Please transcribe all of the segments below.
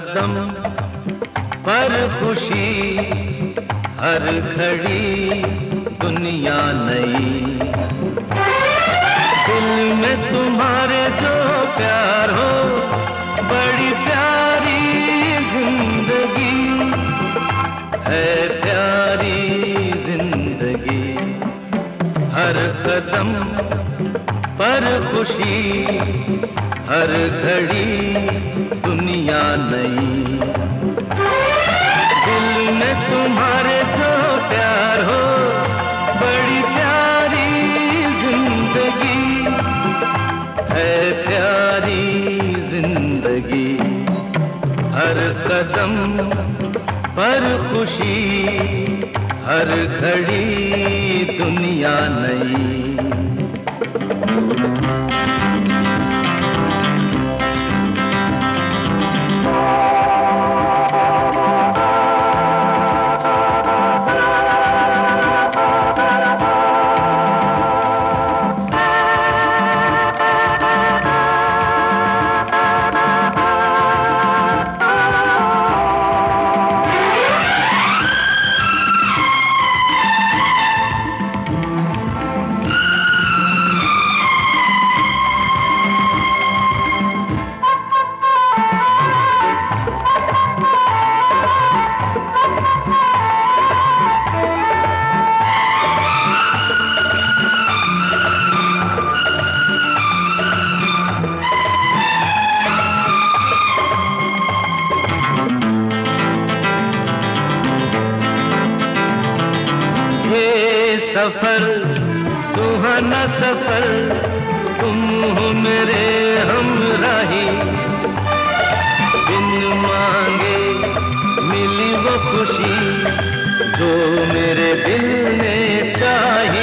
कदम पर खुशी, हर घड़ी दुनिया नई। दिल में तुम्हारे जो प्यार हो, बड़ी प्यारी जिंदगी है, प्यारी जिंदगी। हर कदम पर खुशी, हर घड़ी दुनिया नई। दिल में तुम्हारे जो प्यार हो, बड़ी प्यारी जिंदगी है, प्यारी जिंदगी। हर कदम पर खुशी, हर घड़ी दुनिया नई। सफर सुहाना सफर, तुम हो मेरे हमराही। बिन मांगे मिली वो खुशी, जो मेरे दिल ने चाही।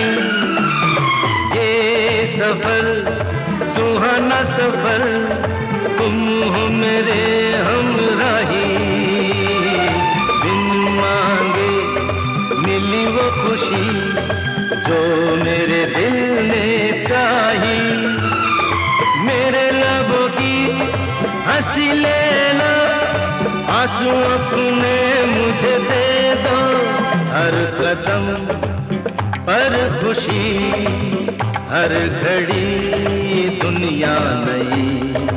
ये सफर सुहाना सफर, तुम हो मेरे हमराही। बिन मांगे मिली वो खुशी, जो मेरे दिल ने चाही। मेरे लबों की हंसी ले लो, आंसू अपने मुझे दे दो। हर कदम पर खुशी, हर घड़ी दुनिया नई।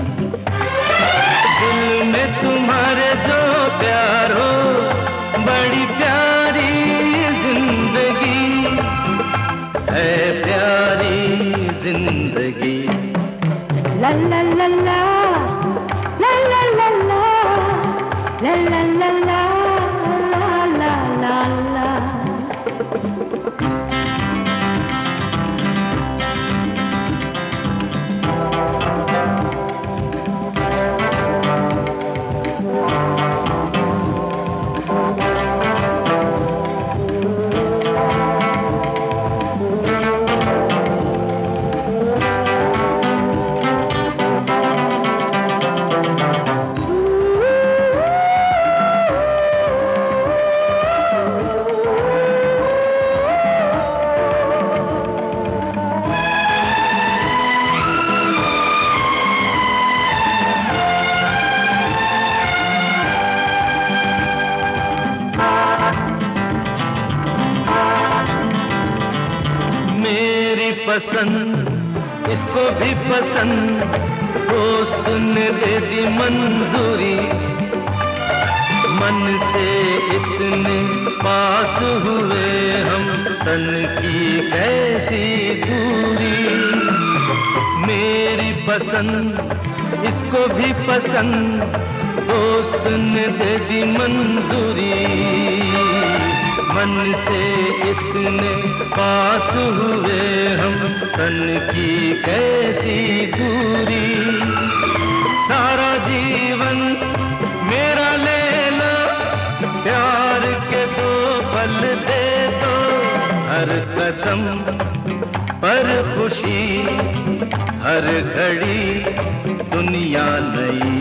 दिल में तुम्हारे जो प्यार हो, बड़ी प्यारी जिंदगी है, प्यारी जिंदगी। ला ला ला ला ला ला ला ला ला ला ला ला ला ला। पसंद इसको भी पसंद, दोस्त ने दे दी मंजूरी। मन से इतने पास हुए हम, तन की कैसी दूरी। मेरी पसंद इसको भी पसंद, दोस्त ने दे दी मंजूरी। मन से इतने पास हुए हम, तन की कैसी दूरी। सारा जीवन मेरा ले लो, प्यार के दो पल दे दो। हर कदम पर खुशी, हर घड़ी दुनिया नई।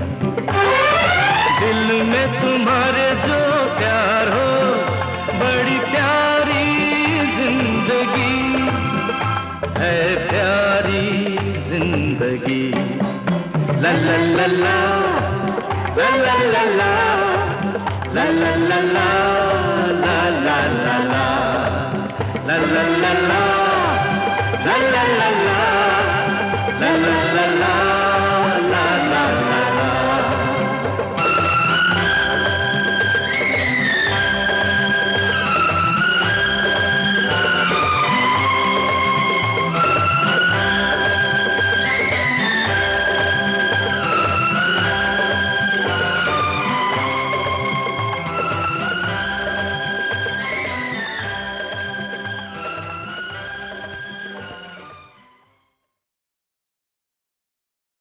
दिल में तुम्हारे जो प्यार हो, बड़ी प्यारी जिंदगी है, प्यारी जिंदगी। ला ला ला ला ला ला ला la la la la la la la la la la la